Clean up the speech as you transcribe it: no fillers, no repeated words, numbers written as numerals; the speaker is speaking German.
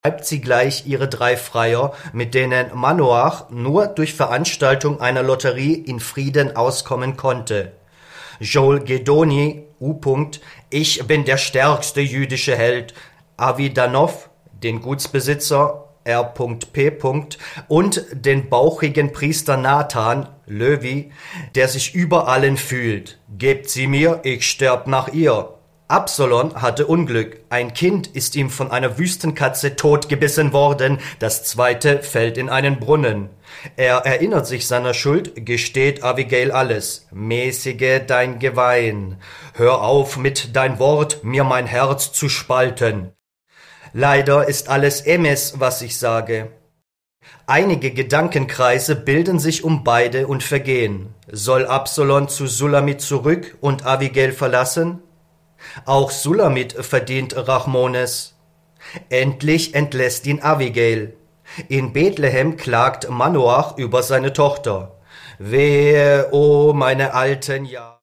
Schreibt sie gleich ihre 3 Freier, mit denen Manoach nur durch Veranstaltung einer Lotterie in Frieden auskommen konnte. Joel Gedoni, U. Ich bin der stärkste jüdische Held, Avi Danov, den Gutsbesitzer, R.P. und den bauchigen Priester Nathan, Löwy, der sich über allen fühlt. Gebt sie mir, ich sterb nach ihr. Absalom hatte Unglück. Ein Kind ist ihm von einer Wüstenkatze totgebissen worden, das zweite fällt in einen Brunnen. Er erinnert sich seiner Schuld, gesteht Abigail alles. Mäßige dein Gewein. Hör auf mit dein Wort, mir mein Herz zu spalten. Leider ist alles Emes, was ich sage. Einige Gedankenkreise bilden sich um beide und vergehen. Soll Absalom zu Sulamit zurück und Abigail verlassen? Auch Sulamit verdient Rachmones. Endlich entlässt ihn Abigail. In Bethlehem klagt Manoach über seine Tochter. Wehe, o meine alten Jahre.